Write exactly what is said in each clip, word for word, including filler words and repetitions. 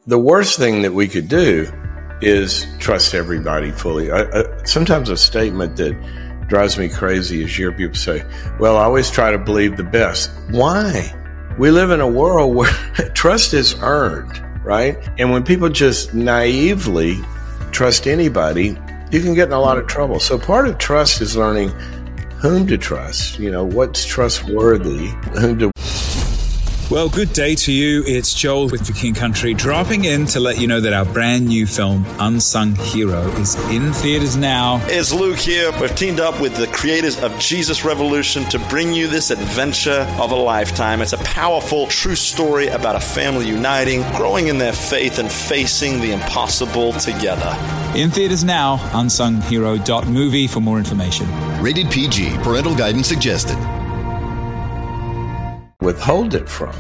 the worst thing that we could do is trust everybody fully. I, I, sometimes a statement that drives me crazy is you hear people say, well, I always try to believe the best. Why? We live in a world where trust is earned, right? And when people just naively trust anybody, you can get in a lot of trouble. So part of trust is learning whom to trust, you know, what's trustworthy, whom to... Well, good day to you. It's Joel with For King Country, dropping in to let you know that our brand new film, Unsung Hero, is in theaters now. It's Luke here. We've teamed up with the creators of Jesus Revolution to bring you this adventure of a lifetime. It's a powerful, true story about a family uniting, growing in their faith, and facing the impossible together. In theaters now, unsung hero dot movie for more information. Rated P G. Parental guidance suggested. Withhold it from,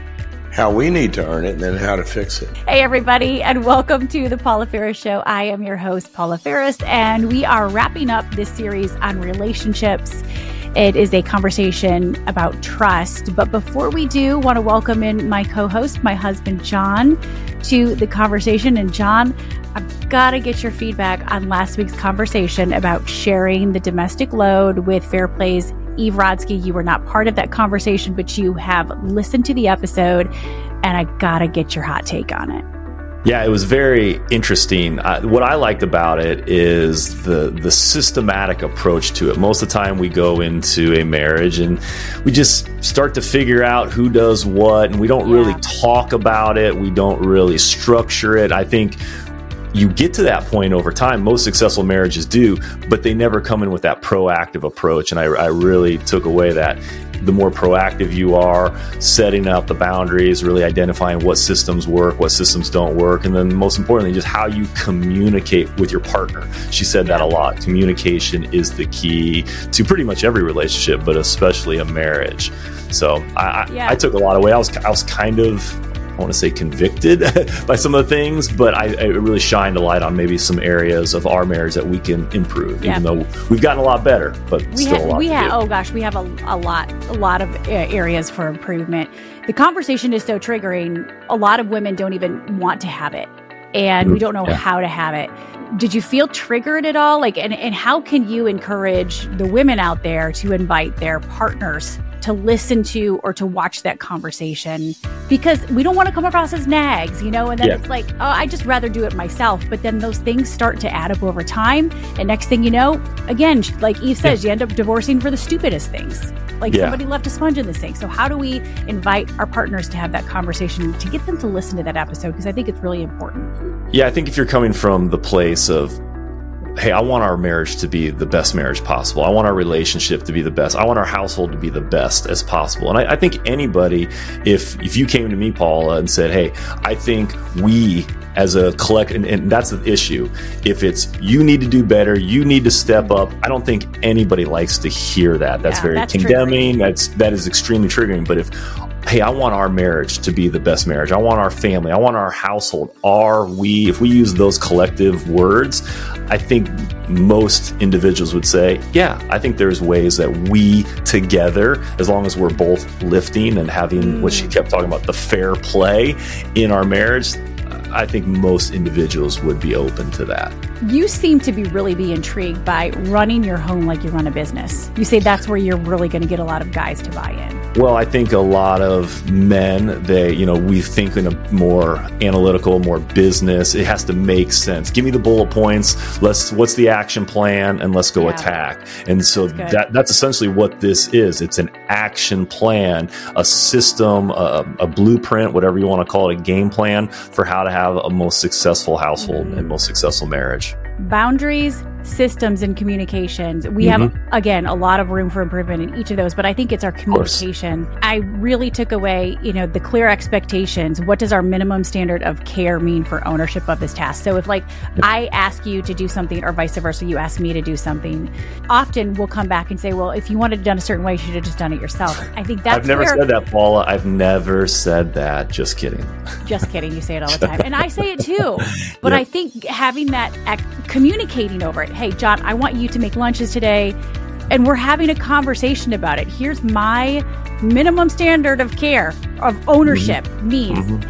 how we need to earn it, and then how to fix it. Hey, everybody, and welcome to the Paula Ferris Show. I am your host, Paula Ferris, and we are wrapping up this series on relationships. It is a conversation about trust. But before we do, want to welcome in my co-host, my husband, John, to the conversation. And John, I've got to get your feedback on last week's conversation about sharing the domestic load with Fairplay's Eve Rodsky. You were not part of that conversation, but you have listened to the episode, and I gotta get your hot take on it. Yeah, it was very interesting. Uh, what I liked about it is the the systematic approach to it. Most of the time we go into a marriage and we just start to figure out who does what, and we don't yeah. really talk about it. We don't really structure it. I think you get to that point over time. Most successful marriages do, but they never come in with that proactive approach. And I, I really took away that the more proactive you are, setting up the boundaries, really identifying what systems work, what systems don't work, and then most importantly, just how you communicate with your partner. She said that a lot. Communication is the key to pretty much every relationship, but especially a marriage. So I, yeah. I, I took a lot away. I was, I was kind of, I want to say convicted by some of the things, but I, I really shined a light on maybe some areas of our marriage that we can improve, yeah. even though we've gotten a lot better, but we still have, a lot we to have, do. Oh gosh, we have a, a lot, a lot of areas for improvement. The conversation is so triggering. A lot of women don't even want to have it, and we don't know yeah. how to have it. Did you feel triggered at all? Like, and, and how can you encourage the women out there to invite their partners to listen to or to watch that conversation? Because we don't want to come across as nags, you know, and then yeah. it's like, oh, I just rather do it myself. But then those things start to add up over time. And next thing you know, again, like Eve says, yeah. you end up divorcing for the stupidest things. Like yeah. somebody left a sponge in the sink. So how do we invite our partners to have that conversation, to get them to listen to that episode? Because I think it's really important. Yeah, I think if you're coming from the place of, hey, I want our marriage to be the best marriage possible. I want our relationship to be the best. I want our household to be the best as possible. And I, I think anybody, if if you came to me, Paula, and said, hey, I think we as a collective, and, and that's the issue. If it's you need to do better, you need to step up, I don't think anybody likes to hear that. That's yeah, very that's condemning. Triggering. That's that is extremely triggering. But if hey, I want our marriage to be the best marriage. I want our family. I want our household. Are we, if we use those collective words, I think most individuals would say, yeah, I think there's ways that we together, as long as we're both lifting and having mm. what she kept talking about, the fair play in our marriage, I think most individuals would be open to that. You seem to be really be intrigued by running your home like you run a business. You say that's where you're really going to get a lot of guys to buy in. Well, I think a lot of men, they, you know, we think in a more analytical, more business. It has to make sense. Give me the bullet points. Let's, what's the action plan? And let's go yeah. attack. And so that's that that's essentially what this is. It's an action plan, a system, a, a blueprint, whatever you want to call it, a game plan for how to have a most successful household mm-hmm. and most successful marriage. Boundaries, systems, and communications. We mm-hmm. have, again, a lot of room for improvement in each of those, but I think it's our communication. I really took away, you know, the clear expectations. What does our minimum standard of care mean for ownership of this task? So if like I ask you to do something or vice versa, you ask me to do something, often we'll come back and say, well, if you wanted it done a certain way, you should have just done it yourself. I think that's I've never where, said that, Paula. I've never said that. Just kidding. Just kidding. You say it all the time. And I say it too. But yep. I think having that, ac- communicating over it. Hey, John, I want you to make lunches today. And we're having a conversation about it. Here's my minimum standard of care, of ownership, mm-hmm. means, mm-hmm. hey,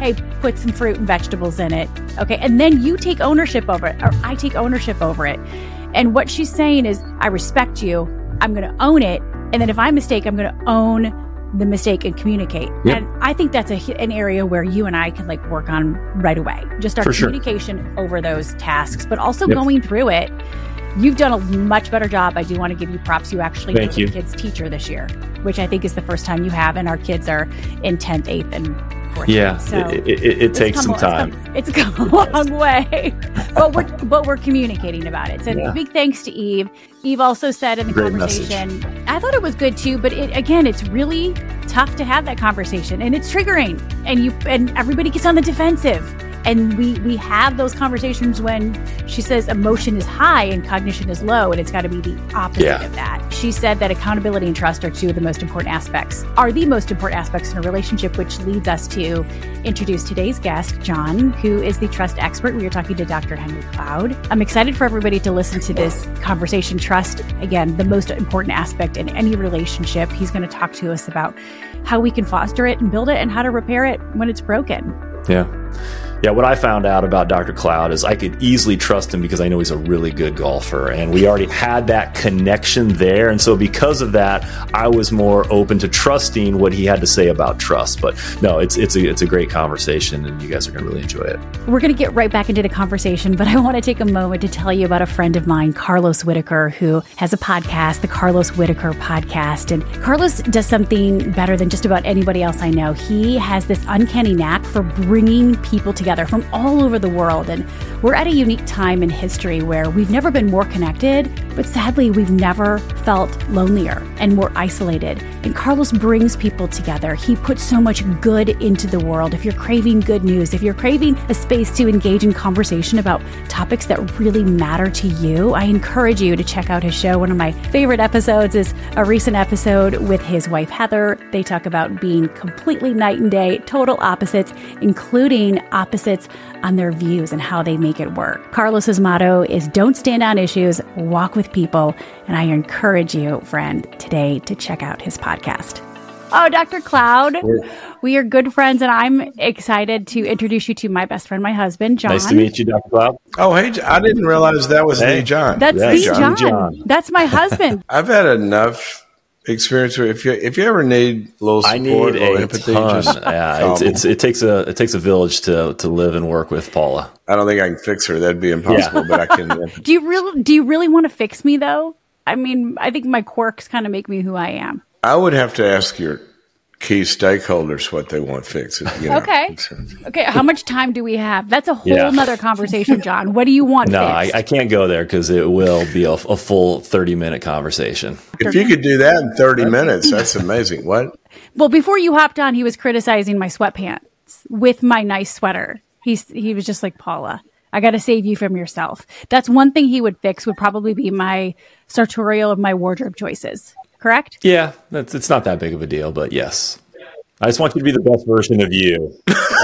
put some fruit and vegetables in it. Okay. And then you take ownership over it, or I take ownership over it. And what she's saying is, I respect you. I'm going to own it. And then if I mistake, I'm going to own the mistake and communicate. Yep. And I think that's a, an area where you and I can like work on right away. Just our For communication sure. over those tasks, but also yep. going through it. You've done a much better job. I do want to give you props. You actually were the kids' teacher this year, which I think is the first time you have. And our kids are in tenth, eighth, and fourth. Yeah, so it, it, it takes some time. It's come, it's come a long way, but we're but we're communicating about it. So yeah. big thanks to Eve. Eve also said in the Great conversation, message. I thought it was good too, but it, again, it's really tough to have that conversation, and it's triggering, and you and everybody gets on the defensive. And we, we have those conversations when she says emotion is high and cognition is low, and it's got to be the opposite yeah. of that. She said that accountability and trust are two of the most important aspects, are the most important aspects in a relationship, which leads us to introduce today's guest, John, who is the trust expert. We are talking to Doctor Henry Cloud. I'm excited for everybody to listen to this conversation. Trust, again, the most important aspect in any relationship. He's going to talk to us about how we can foster it and build it and how to repair it when it's broken. Yeah. Yeah, what I found out about Doctor Cloud is I could easily trust him because I know he's a really good golfer, and we already had that connection there. And so because of that, I was more open to trusting what he had to say about trust. But no, it's it's a it's a great conversation, and you guys are going to really enjoy it. We're going to get right back into the conversation, but I want to take a moment to tell you about a friend of mine, Carlos Whitaker, who has a podcast, the Carlos Whitaker Podcast. And Carlos does something better than just about anybody else I know. He has this uncanny knack for bringing people together from all over the world. And we're at a unique time in history where we've never been more connected, but sadly, we've never felt lonelier and more isolated. And Carlos brings people together. He puts so much good into the world. If you're craving good news, if you're craving a space to engage in conversation about topics that really matter to you, I encourage you to check out his show. One of my favorite episodes is a recent episode with his wife, Heather. They talk about being completely night and day, total opposites, including opposites on their views and how they make it work. Carlos's motto is don't stand on issues, walk with people. And I encourage you, friend, today to check out his podcast. Oh, Doctor Cloud, we are good friends, and I'm excited to introduce you to my best friend, my husband, John. Nice to meet you, Doctor Cloud. Oh, hey, I didn't realize that was hey. the John. That's yeah, the John. John. John. That's my husband. I've had enough experience with, if you if you ever need a little support, I need or a empathy, ton. just yeah, it's, it's it takes a it takes a village to to live and work with Paula. I don't think I can fix her. That'd be impossible. Yeah. But I can. do you really do you really want to fix me though? I mean, I think my quirks kind of make me who I am. I would have to ask your key stakeholders what they want fixed. You know? Okay. Okay. How much time do we have? That's a whole yeah. nother conversation, John. What do you want no, fixed? I, I can't go there because it will be a, a full thirty minute conversation. If you could do that in thirty minutes, that's amazing. What? Well, before you hopped on, he was criticizing my sweatpants with my nice sweater. He's he was just like, Paula, I got to save you from yourself. That's one thing he would fix, would probably be my sartorial of my wardrobe choices. Correct? Yeah, that's, it's not that big of a deal, but yes. I just want you to be the best version of you.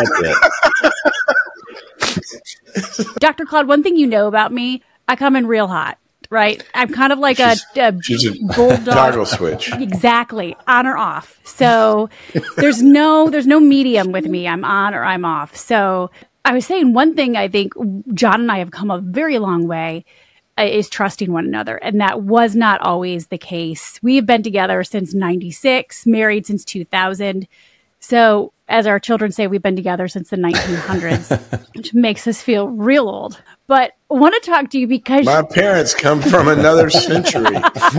That's it. Doctor Cloud, one thing you know about me, I come in real hot, right? I'm kind of like she's, a, a, she's a bulldog. Toggle switch. Exactly. On or off. So there's no there's no medium with me. I'm on or I'm off. So I was saying one thing I think John and I have come a very long way is trusting one another. And that was not always the case. We've been together since ninety-six, married since two thousand. So as our children say, we've been together since the nineteen hundreds, which makes us feel real old. But I want to talk to you because my parents come from another century.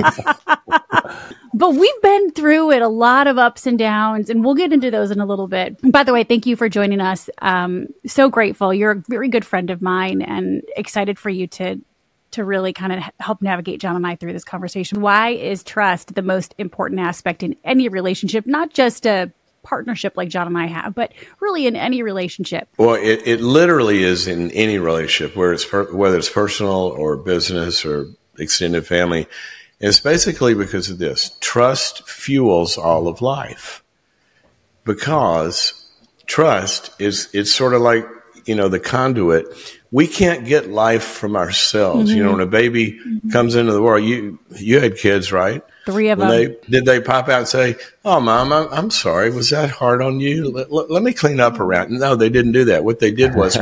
But we've been through it, a lot of ups and downs, and we'll get into those in a little bit. By the way, thank you for joining us. Um, so grateful. You're a very good friend of mine, and excited for you to to really kind of help navigate John and I through this conversation. Why is trust the most important aspect in any relationship, not just a partnership like John and I have, but really in any relationship? Well, it, it literally is in any relationship, where it's per, whether it's personal or business or extended family. It's basically because of this. Trust fuels all of life, because trust is, it's sort of like, you know, the conduit. We can't get life from ourselves. Mm-hmm. You know, when a baby mm-hmm. comes into the world, you you had kids, right? Three of when them. They, did they pop out and say, "Oh, Mom, I'm, I'm sorry. Was that hard on you? Let, let, let me clean up around." No, they didn't do that. What they did was,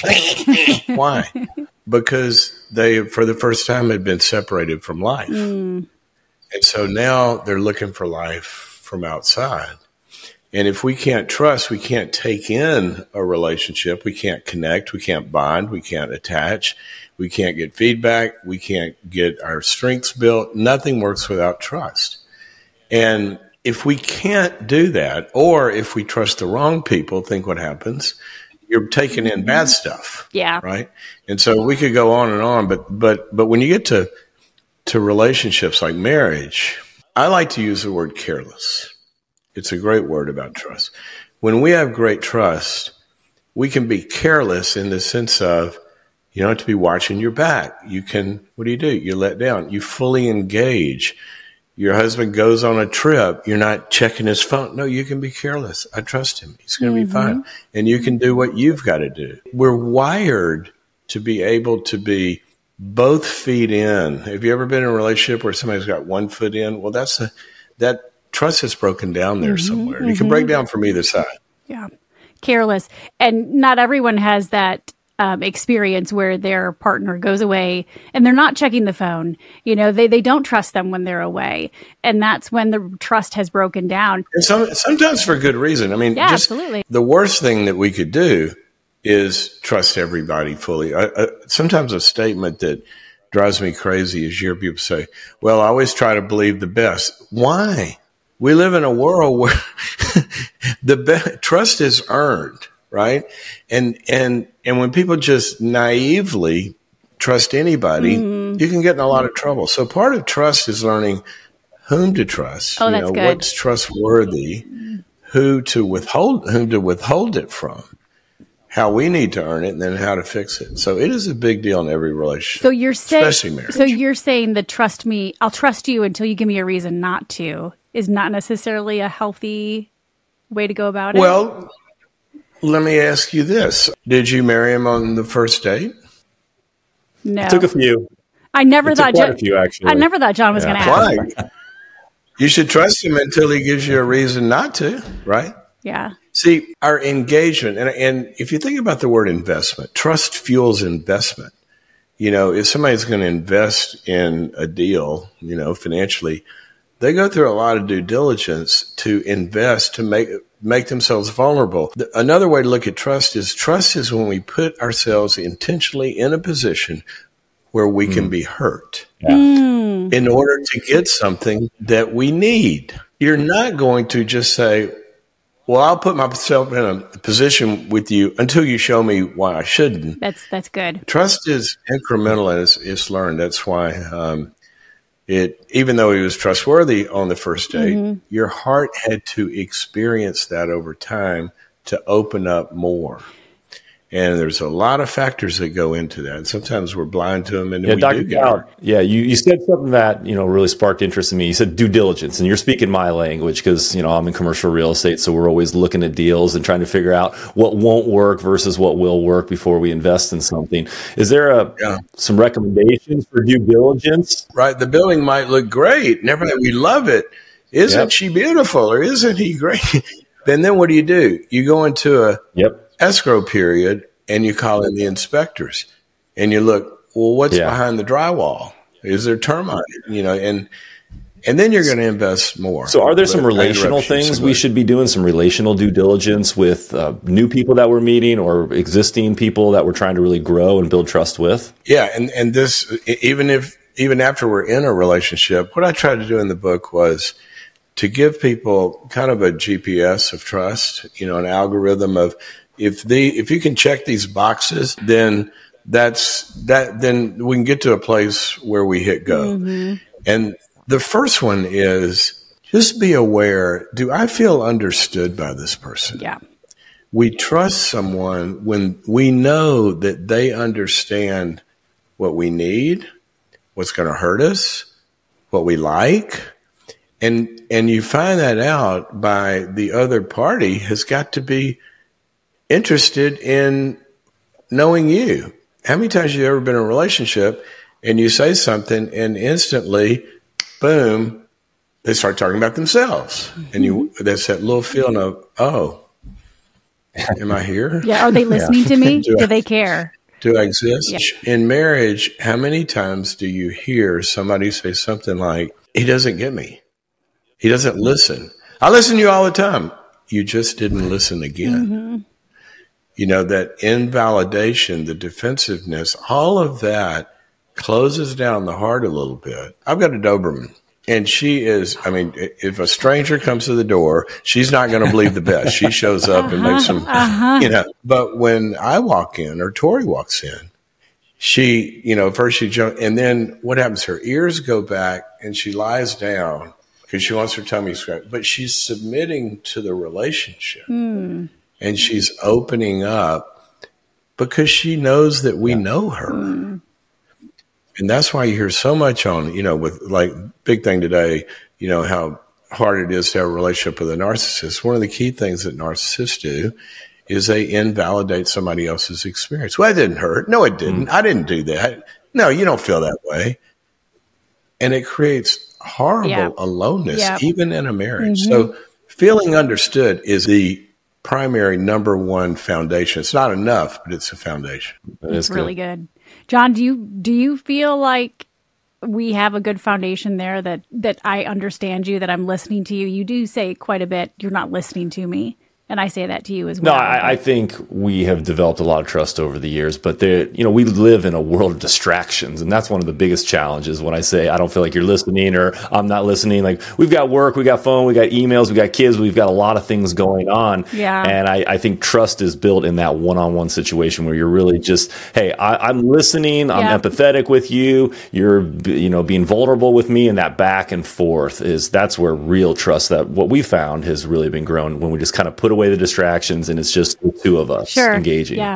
why? Because they, for the first time, had been separated from life. Mm. And so now they're looking for life from outside. And if we can't trust, we can't take in a relationship, we can't connect, we can't bond, we can't attach, we can't get feedback, we can't get our strengths built. Nothing works without trust. And if we can't do that, or if we trust the wrong people, think what happens. You're taking in bad stuff. Yeah. Right? And so we could go on and on, but but but when you get to to relationships like marriage, I like to use the word careless. It's a great word about trust. When we have great trust, we can be careless in the sense of you don't have to be watching your back. You can, what do you do? You let down. You fully engage. Your husband goes on a trip. You're not checking his phone. No, you can be careless. I trust him. He's going to mm-hmm. be fine. And you can do what you've got to do. We're wired to be able to be both feet in. Have you ever been in a relationship where somebody's got one foot in? Well, that's a, that trust has broken down there mm-hmm, somewhere. Mm-hmm. It can break down from either side. Yeah. Careless. And not everyone has that um, experience where their partner goes away and they're not checking the phone. You know, they, they don't trust them when they're away. And that's when the trust has broken down. And some, sometimes for good reason. I mean, yeah, just absolutely. The worst thing that we could do is trust everybody fully. I, I, sometimes a statement that drives me crazy is you hear people say, well, I always try to believe the best. Why? We live in a world where the be- trust is earned, right? And and and when people just naively trust anybody, mm-hmm. you can get in a lot of trouble. So part of trust is learning whom to trust. Oh, you that's know, good. What's trustworthy, who to withhold, whom to withhold it from, how we need to earn it, and then how to fix it. So it is a big deal in every relationship. So you're saying, especially marriage. So you're saying that trust me, I'll trust you until you give me a reason not to, is not necessarily a healthy way to go about it? Well, let me ask you this. Did you marry him on the first date? No. It took a few. I never it thought took quite John, a few, actually. I never thought John was yeah. going to ask. Why? You should trust him until he gives you a reason not to, right? Yeah. See, our engagement, and, and if you think about the word investment, trust fuels investment. You know, if somebody's going to invest in a deal, you know, financially, they go through a lot of due diligence to invest, to make make themselves vulnerable. Another way to look at trust is trust is when we put ourselves intentionally in a position where we mm. can be hurt yeah. mm. in order to get something that we need. You're not going to just say, well, I'll put myself in a position with you until you show me why I shouldn't. That's that's good. Trust is incremental and it's, it's learned. That's why um, it, even though he was trustworthy on the first date, mm-hmm. your heart had to experience that over time to open up more. And there's a lot of factors that go into that. And sometimes we're blind to them, and yeah, we Doctor do get Dowd, yeah, you, you said something that, you know, really sparked interest in me. You said due diligence, and you're speaking my language because, you know, I'm in commercial real estate, so we're always looking at deals and trying to figure out what won't work versus what will work before we invest in something. Is there a yeah. some recommendations for due diligence? Right. The building might look great, and everybody, we love it. Isn't yep. she beautiful, or isn't he great? Then then what do you do? You go into a yep. escrow period, and you call in the inspectors, and you look, well, what's yeah. behind the drywall? Is there termite? You know, and and then you're going to invest more. So are there some relational things we should be doing, some relational due diligence with uh, new people that we're meeting or existing people that we're trying to really grow and build trust with? Yeah, and, and this, even if even after we're in a relationship, what I tried to do in the book was to give people kind of a G P S of trust, you know, an algorithm of, if the if you can check these boxes, then that's that then we can get to a place where we hit go. Mm-hmm. And the first one is just be aware, do I feel understood by this person? Yeah. We trust someone when we know that they understand what we need, what's going to hurt us, what we like. And and you find that out by the other party has got to be interested in knowing you. How many times have you ever been in a relationship and you say something and instantly, boom, they start talking about themselves. And you, there's that little feeling of, oh, am I here? Yeah. Are they listening yeah. to me? do, do I, they care? Do I exist? Yeah. In marriage, how many times do you hear somebody say something like, he doesn't get me. He doesn't listen. I listen to you all the time. You just didn't listen again. Mm-hmm. You know, that invalidation, the defensiveness, all of that closes down the heart a little bit. I've got a Doberman, and she is, I mean, if a stranger comes to the door, she's not going to believe the best. She shows up uh-huh, and makes some, uh-huh. you know, but when I walk in or Tori walks in, she, you know, first she jumps, and then what happens? Her ears go back and she lies down because she wants her tummy scratched, but she's submitting to the relationship. Mm. And she's opening up because she knows that we yeah. know her. Mm. And that's why you hear so much on, you know, with like big thing today, you know, how hard it is to have a relationship with a narcissist. One of the key things that narcissists do is they invalidate somebody else's experience. Well, it didn't hurt. No, it didn't. Mm. I didn't do that. No, you don't feel that way. And it creates horrible yeah. aloneness, yeah. even in a marriage. Mm-hmm. So feeling understood is the primary number one foundation. It's not enough, but it's a foundation. It's really good. John, do you do you feel like we have a good foundation there, that that I understand you, that I'm listening to you? You do say quite a bit, you're not listening to me. And I say that to you as well. No, I, I think we have developed a lot of trust over the years, but there, you know, we live in a world of distractions, and that's one of the biggest challenges. When I say I don't feel like you're listening or I'm not listening, like we've got work, we got phone, we got emails, we got kids, we've got a lot of things going on. Yeah. And I, I think trust is built in that one-on-one situation where you're really just, hey, I, I'm listening, I'm yeah. empathetic with you, you're, you know, being vulnerable with me, and that back and forth is that's where real trust, that what we found has really been grown when we just kind of put away the distractions and it's just the two of us sure. engaging. Yeah.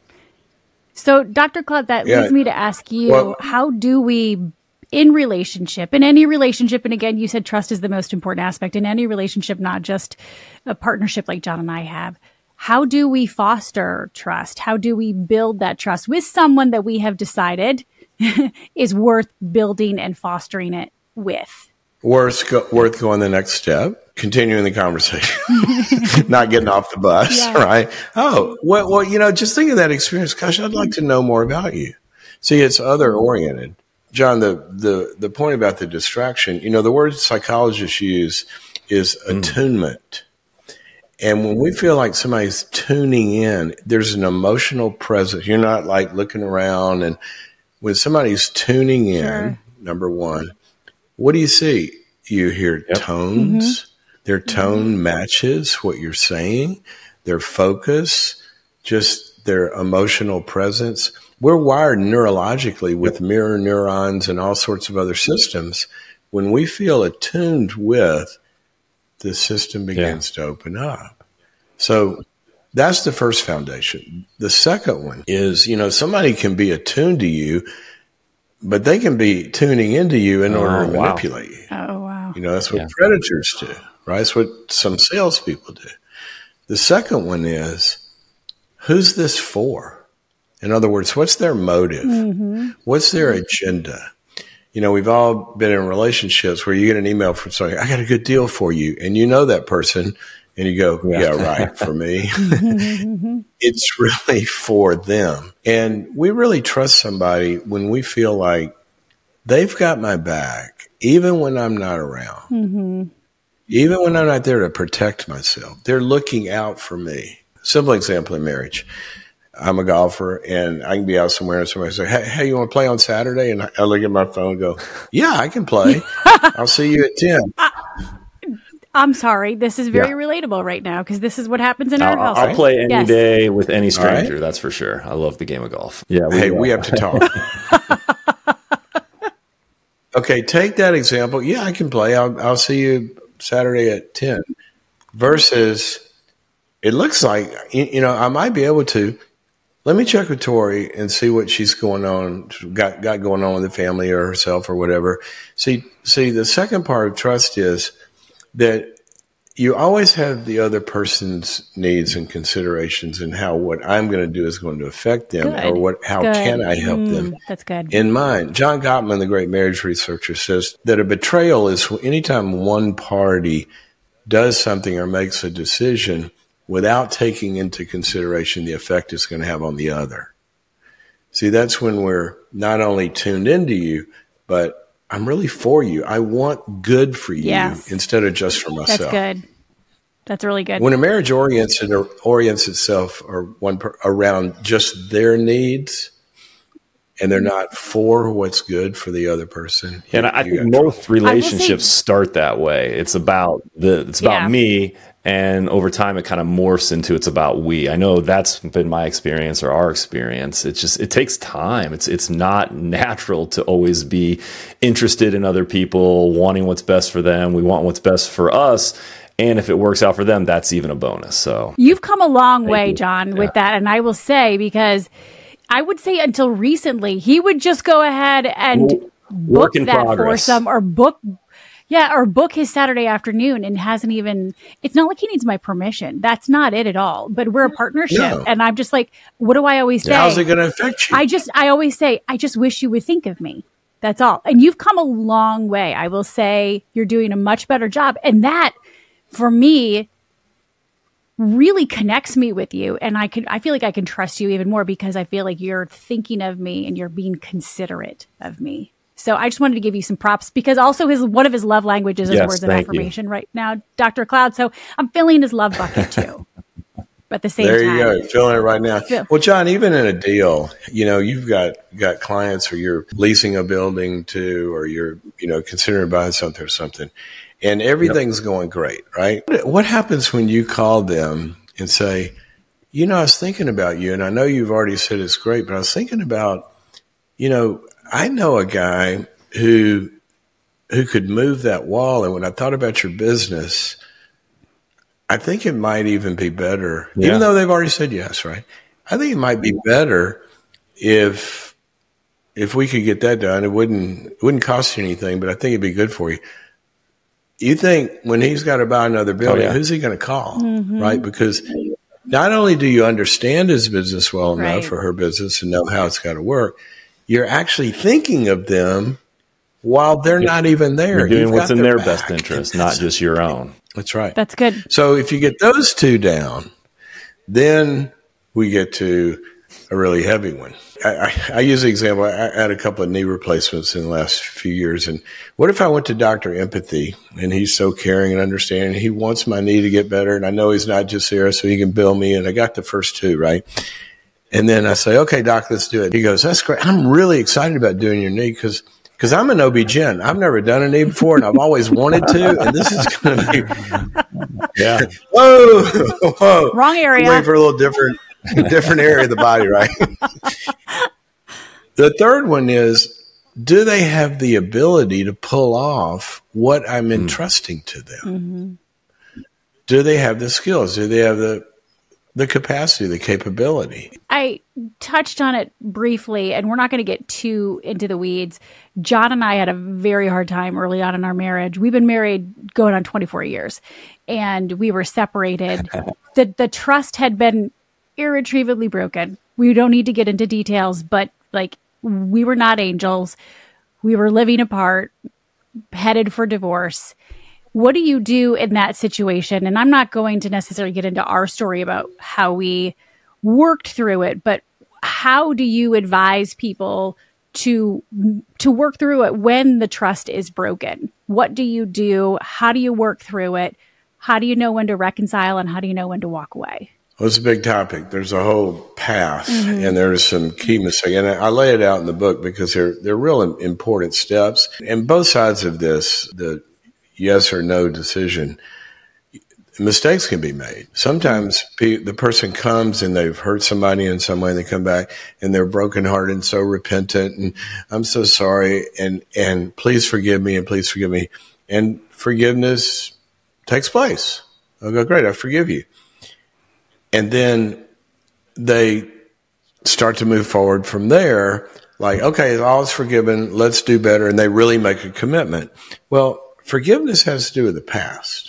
So, Doctor Club, that yeah. leads me to ask you, well, how do we, in relationship, in any relationship, and again, you said trust is the most important aspect in any relationship, not just a partnership like John and I have. How do we foster trust? How do we build that trust with someone that we have decided is worth building and fostering it with? Worth, go, worth going the next step, continuing the conversation, not getting off the bus, yeah. right? Oh, well, well, you know, just think of that experience. Gosh, I'd like to know more about you. See, it's other oriented. John, the, the, the point about the distraction, you know, the word psychologists use is attunement. Mm. And when we feel like somebody's tuning in, there's an emotional presence. You're not like looking around. And when somebody's tuning in, sure. number one, what do you see? You hear yep. tones. Mm-hmm. Their tone mm-hmm. matches what you're saying. Their focus, just their emotional presence. We're wired neurologically with mirror neurons and all sorts of other systems. When we feel attuned with, the system begins yeah. to open up. So that's the first foundation. The second one is, you know, somebody can be attuned to you, but they can be tuning into you in order oh, to manipulate wow. you. Oh, wow. You know, that's what yeah. predators do, right? That's what some salespeople do. The second one is, who's this for? In other words, what's their motive? Mm-hmm. What's their agenda? You know, we've all been in relationships where you get an email from somebody, I got a good deal for you. And you know that person, and you go, yeah, yeah right, for me. It's really for them. And we really trust somebody when we feel like they've got my back, even when I'm not around. Mm-hmm. Even when I'm not there to protect myself. They're looking out for me. Simple example in marriage. I'm a golfer, and I can be out somewhere and somebody say, hey, hey, you want to play on Saturday? And I look at my phone and go, yeah, I can play. I'll see you at ten. I'm sorry. This is very yeah. relatable right now because this is what happens in I'll, our house. I'll play any yes. day with any stranger. Right. That's for sure. I love the game of golf. Yeah. We, hey, uh, we have to talk. Okay, take that example. Yeah, I can play. I'll, I'll see you Saturday at ten. Versus, it looks like, you know, I might be able to. Let me check with Tori and see what she's going on, got got going on with the family or herself or whatever. See, see, the second part of trust is that you always have the other person's needs and considerations and how what I'm going to do is going to affect them good. or what how good. can I help mm, them that's good. in mind. John Gottman, the great marriage researcher, says that a betrayal is anytime one party does something or makes a decision without taking into consideration the effect it's going to have on the other. See, that's when we're not only tuned into you, but I'm really for you. I want good for you yes. instead of just for myself. That's good. That's really good. When a marriage orients it or orients itself or one per, around just their needs, and they're not for what's good for the other person. And I think most relationships start that way. It's about the it's about yeah. me, and over time it kind of morphs into it's about we. I know that's been my experience or our experience. It's just it takes time. It's it's not natural to always be interested in other people, wanting what's best for them. We want what's best for us. And if it works out for them, that's even a bonus. So you've come a long way, you. John, yeah. with that. And I will say, because I would say until recently, he would just go ahead and Work book that progress. foursome or book, yeah, or book his Saturday afternoon and hasn't even, it's not like he needs my permission. That's not it at all. But we're a partnership. No. And I'm just like, what do I always say? How's it going to affect you? I just, I always say, I just wish you would think of me. That's all. And you've come a long way. I will say you're doing a much better job. And that, for me, really connects me with you. And I can, I feel like I can trust you even more because I feel like you're thinking of me and you're being considerate of me. So I just wanted to give you some props because also his, one of his love languages is yes, words of affirmation you. right now, Doctor Cloud. So I'm filling his love bucket too. But at the same there time. There you go. Filling it right now. Feel- well, John, even in a deal, you know, you've got, got clients or you're leasing a building to, or you're, you know, considering buying something or something. And everything's yep. going great, right? What happens when you call them and say, you know, I was thinking about you, and I know you've already said it's great, but I was thinking about, you know, I know a guy who who could move that wall, and when I thought about your business, I think it might even be better, yeah. even though they've already said yes, right? I think it might be better if if we could get that done. It wouldn't it wouldn't cost you anything, but I think it'd be good for you. You think when he's got to buy another building, oh, yeah. who's he going to call, mm-hmm. right? Because not only do you understand his business well enough right. for her business and know how it's got to work, you're actually thinking of them while they're not even there. You're doing You've what's in their, their best interest, not just your own. That's right. That's good. So if you get those two down, then we get to a really heavy one. I, I, I use the example. I, I had a couple of knee replacements in the last few years. And what if I went to Doctor Empathy and he's so caring and understanding? He wants my knee to get better. And I know he's not just there so he can bill me. And I got the first two, right? And then I say, okay, doc, let's do it. He goes, that's great. I'm really excited about doing your knee because because I'm an O B G Y N. I've never done a knee before and I've always wanted to. And this is going to be, yeah. Whoa, whoa. Wrong area. I'm waiting for a little different. different area of the body, right? The third one is, do they have the ability to pull off what I'm mm. entrusting to them? Mm-hmm. Do they have the skills? Do they have the the capacity, the capability? I touched on it briefly, and we're not going to get too into the weeds. John and I had a very hard time early on in our marriage. We've been married going on twenty-four years, and we were separated. the The trust had been irretrievably broken. We don't need to get into details, but like we were not angels. We were living apart, headed for divorce. What do you do in that situation? And I'm not going to necessarily get into our story about how we worked through it, but how do you advise people to to work through it when the trust is broken? What do you do? How do you work through it? How do you know when to reconcile and how do you know when to walk away? Well, it's a big topic. There's a whole path, mm-hmm. and there's some key mistakes. And I lay it out in the book because they're they're real important steps. And both sides of this, the yes or no decision, mistakes can be made. Sometimes the person comes and they've hurt somebody in some way, and they come back and they're brokenhearted and so repentant, and I'm so sorry, and and please forgive me, and please forgive me. And forgiveness takes place. I'll go, great, I forgive you. And then they start to move forward from there, like, okay, all is forgiven, let's do better, and they really make a commitment. Well, forgiveness has to do with the past.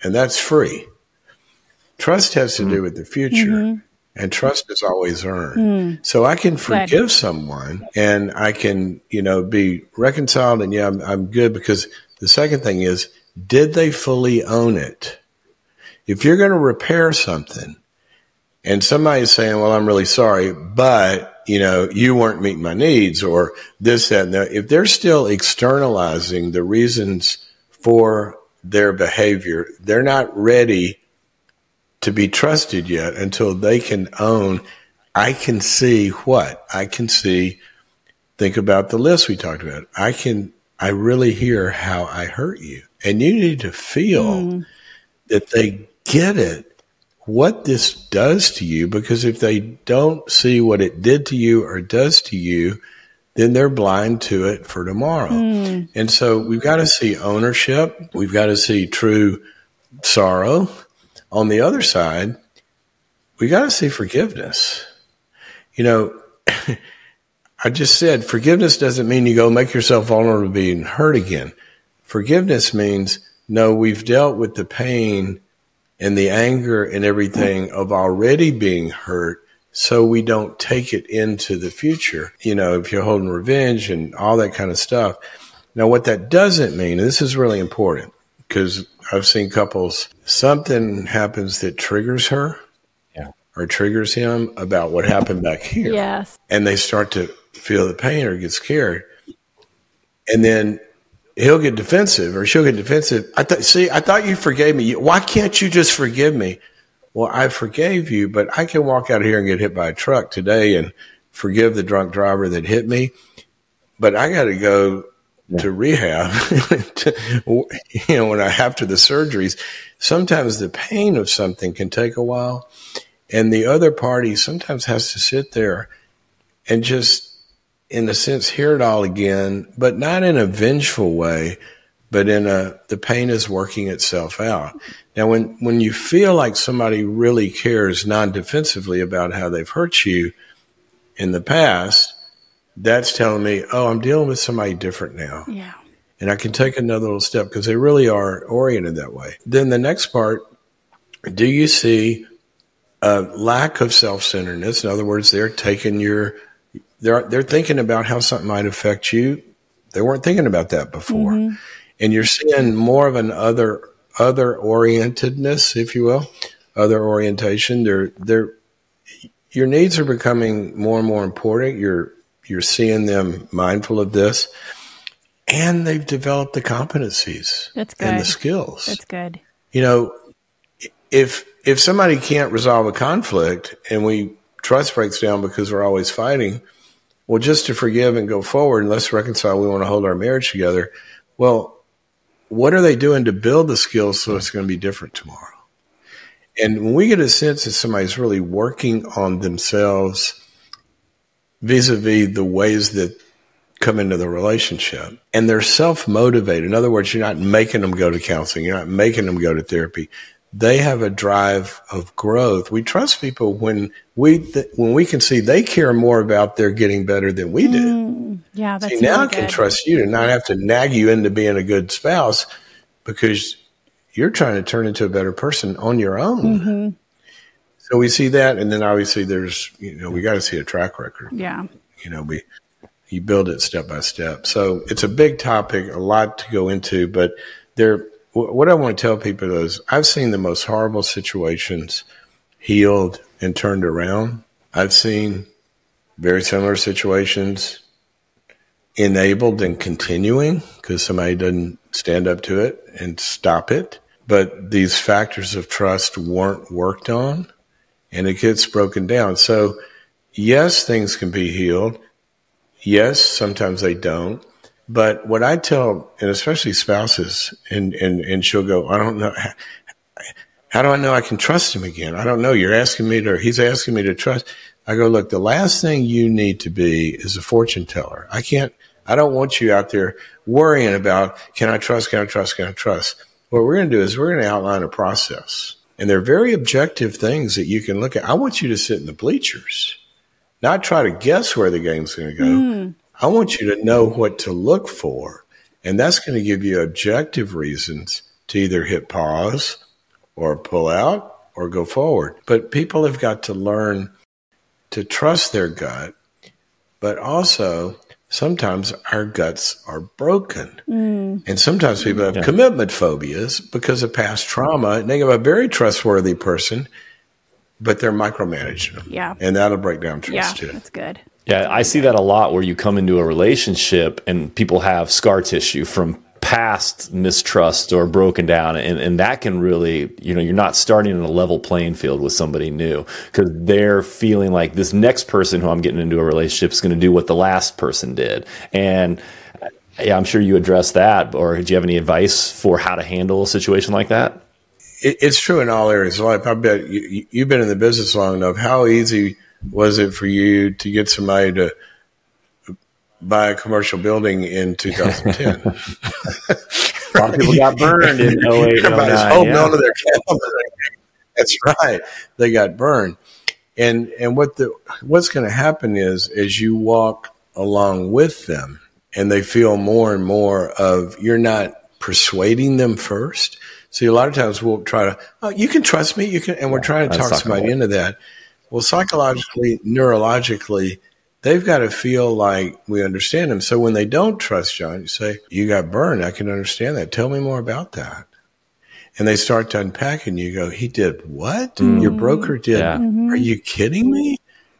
and that's free. Trust has to do with the future, mm-hmm. and trust is always earned. Mm. So I can forgive good. someone, and I can, you know, be reconciled, and yeah, I'm, I'm good, because the second thing is, did they fully own it? If you're going to repair something, and somebody's saying, well, I'm really sorry, but, you know, you weren't meeting my needs, or this, that, and that, if they're still externalizing the reasons for their behavior, they're not ready to be trusted yet until they can own, I can see what? I can see, think about the list we talked about. I can, I really hear how I hurt you. And you need to feel mm. that they get it, what this does to you, because if they don't see what it did to you or does to you, then they're blind to it for tomorrow. Mm. And so we've got to see ownership. We've got to see true sorrow. On the other side, we got to see forgiveness. You know, I just said forgiveness doesn't mean you go make yourself vulnerable to being hurt again. Forgiveness means, no, we've dealt with the pain and the anger and everything of already being hurt, so we don't take it into the future. You know, if you're holding revenge and all that kind of stuff. Now, what that doesn't mean, and this is really important, because I've seen couples, something happens that triggers her yeah. or triggers him about what happened back here. Yes. And they start to feel the pain or get scared. And then he'll get defensive or she'll get defensive. I thought, see, I thought you forgave me. Why can't you just forgive me? Well, I forgave you, but I can walk out of here and get hit by a truck today and forgive the drunk driver that hit me. But I got to go to rehab, to, you know, when I after the surgeries. Sometimes the pain of something can take a while, and the other party sometimes has to sit there and just, in a sense, hear it all again, but not in a vengeful way, but in a, the pain is working itself out. Now, when, when you feel like somebody really cares non-defensively about how they've hurt you in the past, that's telling me, oh, I'm dealing with somebody different now. Yeah. And I can take another little step, because they really are oriented that way. Then the next part, do you see a lack of self-centeredness? In other words, they're taking your, they're, they're thinking about how something might affect you. They weren't thinking about that before. Mm-hmm. And you're seeing more of an other, other orientedness, if you will, other orientation. They're, they're, your needs are becoming more and more important. You're, You're seeing them mindful of this, and they've developed the competencies That's good. and the skills. That's good. You know, if if somebody can't resolve a conflict and we trust breaks down because we're always fighting, well, just to forgive and go forward and let's reconcile, we want to hold our marriage together. Well, what are they doing to build the skills so it's going to be different tomorrow? And when we get a sense that somebody's really working on themselves vis-a-vis the ways that come into the relationship, and they're self-motivated. In other words, you're not making them go to counseling. You're not making them go to therapy. They have a drive of growth. We trust people when we th- when we can see they care more about their getting better than we do. Mm, yeah, that's see, now really I can good. trust you to not have to nag you into being a good spouse, because you're trying to turn into a better person on your own. Mm-hmm. So we see that, and then obviously there's, you know, we got to see a track record. Yeah. You know, we you build it step by step. So it's a big topic, a lot to go into, but there. What I want to tell people is I've seen the most horrible situations healed and turned around. I've seen very similar situations enabled and continuing because somebody doesn't stand up to it and stop it. But these factors of trust weren't worked on, and it gets broken down. So, yes, things can be healed. Yes, sometimes they don't. But what I tell, and especially spouses, and, and, and she'll go, I don't know. How, how do I know I can trust him again? I don't know. You're asking me to, he's asking me to trust. I go, look, the last thing you need to be is a fortune teller. I can't, I don't want you out there worrying about, can I trust, can I trust, can I trust? What we're going to do is we're going to outline a process. And they're very objective things that you can look at. I want you to sit in the bleachers, not try to guess where the game's going to go. Mm. I want you to know what to look for, and that's going to give you objective reasons to either hit pause or pull out or go forward. But people have got to learn to trust their gut, but also sometimes our guts are broken. Mm. And sometimes people have yeah. commitment phobias because of past trauma. And they have a very trustworthy person, but they're micromanaging them. Yeah. And that'll break down trust yeah, too. That's good. Yeah, I see that a lot where you come into a relationship and people have scar tissue from past mistrust or broken down, and, and that can really, you know, you're not starting on a level playing field with somebody new because they're feeling like this next person who I'm getting into a relationship is going to do what the last person did. And yeah, I'm sure you address that, or do you have any advice for how to handle a situation like that? It, it's true in all areas of life. I bet you, you've been in the business long enough. How easy was it for you to get somebody to buy a commercial building in two thousand ten? A lot of people got burned in oh eight, Everybody's oh nine, holding yeah. on to their calendar. That's right. They got burned. And and what the what's going to happen is as you walk along with them and they feel more and more of you're not persuading them first. See, a lot of times we'll try to, oh, you can trust me. You can, and we're trying to That's talk somebody into that. Well, psychologically, neurologically, they've got to feel like we understand them. So when they don't trust John, you say, you got burned. I can understand that. Tell me more about that. And they start to unpack and you go, he did what? Mm. Your broker did. Yeah. Mm-hmm. Are you kidding me?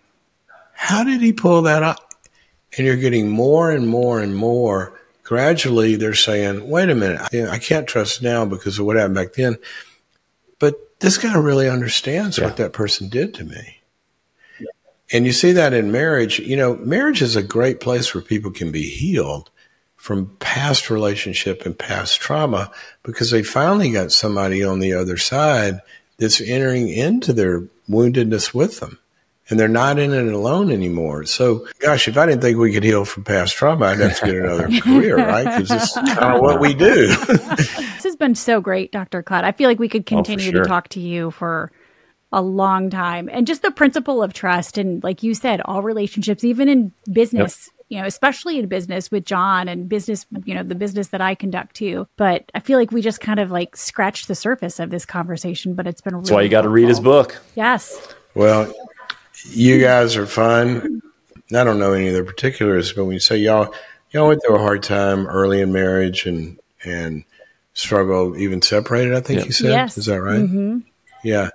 How did he pull that up? And you're getting more and more and more. Gradually, they're saying, wait a minute, I can't trust now because of what happened back then. But this guy really understands yeah. what that person did to me. And you see that in marriage. You know, marriage is a great place where people can be healed from past relationship and past trauma because they finally got somebody on the other side that's entering into their woundedness with them. And they're not in it alone anymore. So, gosh, if I didn't think we could heal from past trauma, I'd have to get another career, right? Because it's kind of what we do. This has been so great, Doctor Klatt. I feel like we could continue oh, sure. to talk to you for a long time. And just the principle of trust. And like you said, all relationships, even in business, yep. you know, especially in business with John and business, you know, the business that I conduct too. But I feel like we just kind of like scratched the surface of this conversation, but it's been really That's why you got to read his book. Yes. Well, you guys are fun. I don't know any of the particulars, but when you say y'all, y'all went through a hard time early in marriage and, and struggled, even separated, I think yep. you said. Yes. Is that right? Mm-hmm. Yeah.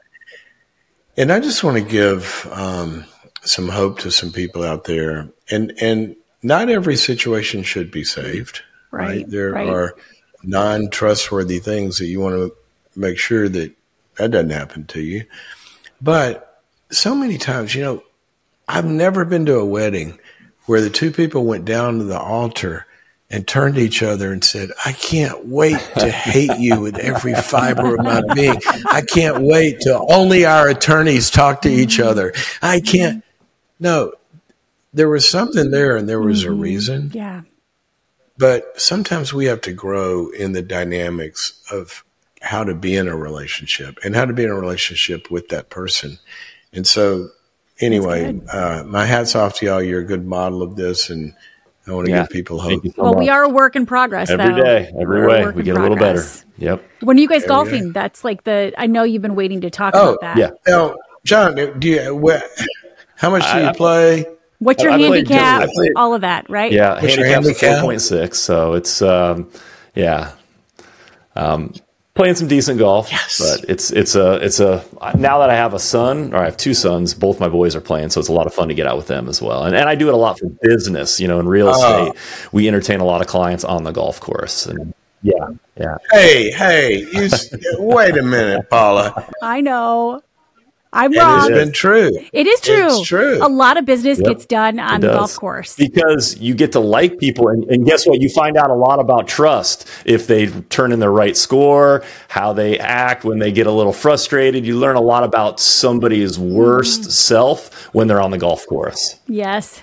And I just want to give um, some hope to some people out there. And and not every situation should be saved, right? right? There right. are non-trustworthy things that you want to make sure that that doesn't happen to you. But so many times, you know, I've never been to a wedding where the two people went down to the altar and turned to each other and said, I can't wait to hate you with every fiber of my being. I can't wait till only our attorneys talk to each other. I can't. No, there was something there and there was a reason. Yeah. But sometimes we have to grow in the dynamics of how to be in a relationship and how to be in a relationship with that person. And so anyway, uh, my hat's off to y'all. You're a good model of this, and I want to yeah. give people hope. So well, much. we are a work in progress. Every though. day, every We're way, we get a little better. Yep. When are you guys every golfing? day. That's like the, I know you've been waiting to talk oh, about that. Yeah. Now, John, do you, what, how much do you I, play? What's your I handicap? Played, played, all of that, right? Yeah. What's Handicap's handicap? four point six. So it's, um, yeah. Um, Playing some decent golf, yes. but it's it's a it's a now that I have a son, or I have two sons, both my boys are playing, so it's a lot of fun to get out with them as well. And and I do it a lot for business, you know, in real estate. Oh. We entertain a lot of clients on the golf course, and yeah, yeah. Hey, hey, you wait a minute, Paula. I know. I'm it wrong. It's been true. It is true. It's true. A lot of business yep, gets done on the does. golf course. Because you get to like people, and, and guess what? You find out a lot about trust if they turn in their right score, how they act when they get a little frustrated. You learn a lot about somebody's worst mm. self when they're on the golf course. Yes.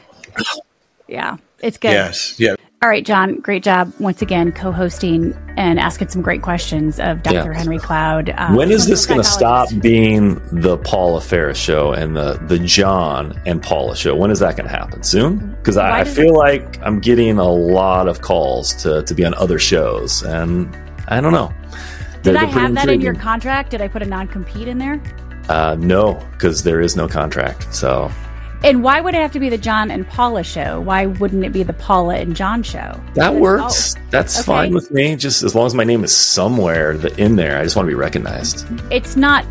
Yeah, it's good. Yes. Yeah. All right, John, great job once again co-hosting and asking some great questions of Doctor Yeah. Henry Cloud. Um, when is this going to stop being the Paula Ferris show and the, the John and Paula show? When is that going to happen? Soon? Because I, I feel it- like I'm getting a lot of calls to, to be on other shows, and I don't know. Did I have that in your contract? Did I put a non-compete in there? Uh, no, because there is no contract. So. And why would it have to be the John and Paula show? Why wouldn't it be the Paula and John show? That Because, works. oh, That's okay. fine with me. Just as long as my name is somewhere that in there, I just want to be recognized. It's not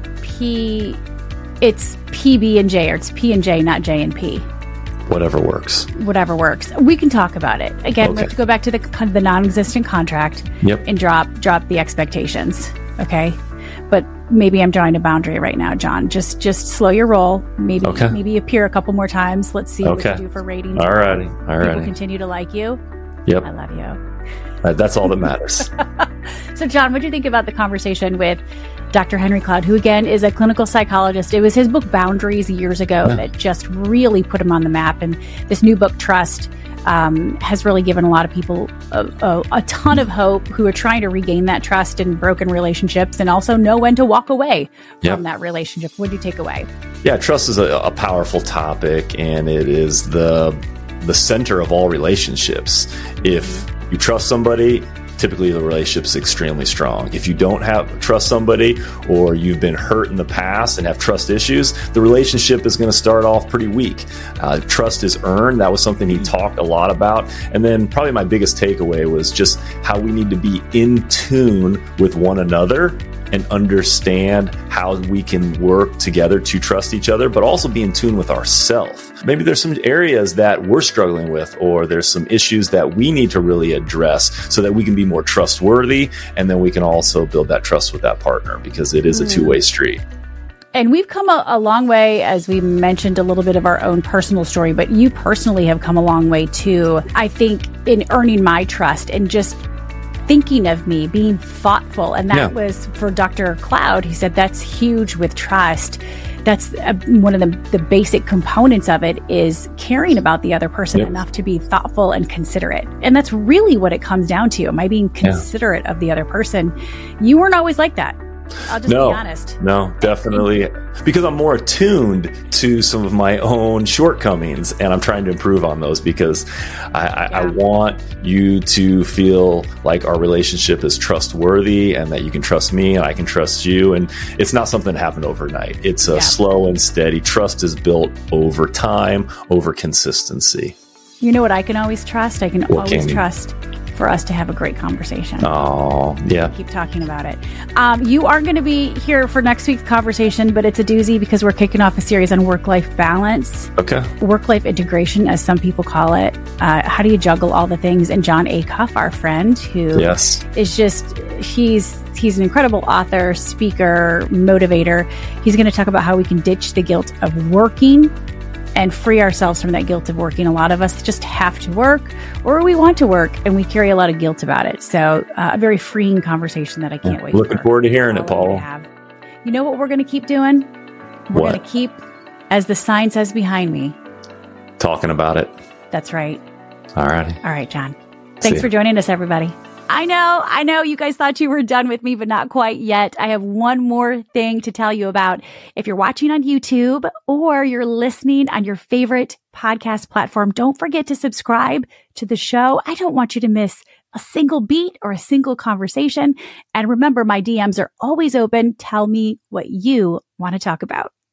P. It's P B and J, or it's P and J, not J and P. Whatever works. Whatever works. We can talk about it. Again, we Okay. have to go back to the the non-existent contract Yep. and drop drop the expectations. Okay, but maybe I'm drawing a boundary right now, John. Just just slow your roll. Maybe Okay. maybe appear a couple more times. Let's see Okay. what you do for ratings. Alrighty. People Alrighty. continue to like you. Yep. I love you. Uh, That's all that matters. So, John, what do you think about the conversation with Doctor Henry Cloud, who, again, is a clinical psychologist? It was his book, Boundaries, years ago Yeah. that just really put him on the map. And this new book, Trust, um, has really given a lot of people a, a, a ton of hope who are trying to regain that trust in broken relationships and also know when to walk away from Yep. that relationship. What do you take away? Yeah, trust is a, a powerful topic, and it is the the center of all relationships. If you trust somebody, typically the relationship's extremely strong. If you don't have trust somebody, or you've been hurt in the past and have trust issues, the relationship is going to start off pretty weak. Uh, trust is earned. That was something he talked a lot about. And then probably my biggest takeaway was just how we need to be in tune with one another and understand how we can work together to trust each other, but also be in tune with ourselves. Maybe there's some areas that we're struggling with, or there's some issues that we need to really address so that we can be more trustworthy. And then we can also build that trust with that partner, because it is a two-way street. And we've come a, a long way, as we mentioned a little bit of our own personal story, but you personally have come a long way too, I think, in earning my trust and just thinking of me, being thoughtful. And that Yeah. was for Doctor Cloud. He said that's huge with trust. That's uh, one of the, the basic components of it is caring about the other person Yep. enough to be thoughtful and considerate. And that's really what it comes down to. Am I being considerate of the other person? You weren't always like that. I'll just No, be honest. no, definitely. Because I'm more attuned to some of my own shortcomings, and I'm trying to improve on those, because I, I, I Yeah. want you to feel like our relationship is trustworthy and that you can trust me and I can trust you. And it's not something that happened overnight. It's a Yeah. slow and steady. Trust is built over time, over consistency. You know what I can always trust? I can What always can you? trust for us to have a great conversation. Oh, yeah. Keep talking about it. Um, you are going to be here for next week's conversation, but it's a doozy because we're kicking off a series on work-life balance, Okay. work-life integration, as some people call it. Uh, how do you juggle all the things? And John Acuff, our friend, who Yes. is just, he's he's an incredible author, speaker, motivator. He's going to talk about how we can ditch the guilt of working and free ourselves from that guilt of working. A lot of us just have to work, or we want to work, and we carry a lot of guilt about it. So uh, a very freeing conversation that I can't wait Looking for forward to hearing it, all of you Paul. to have. You know what we're going to keep doing? We're What? going to keep, as the sign says behind me. Talking about it. That's right. All righty. All right, John. See Thanks ya. for joining us, everybody. I know, I know you guys thought you were done with me, but not quite yet. I have one more thing to tell you about. If you're watching on YouTube or you're listening on your favorite podcast platform, don't forget to subscribe to the show. I don't want you to miss a single beat or a single conversation. And remember, my D Ms are always open. Tell me what you want to talk about.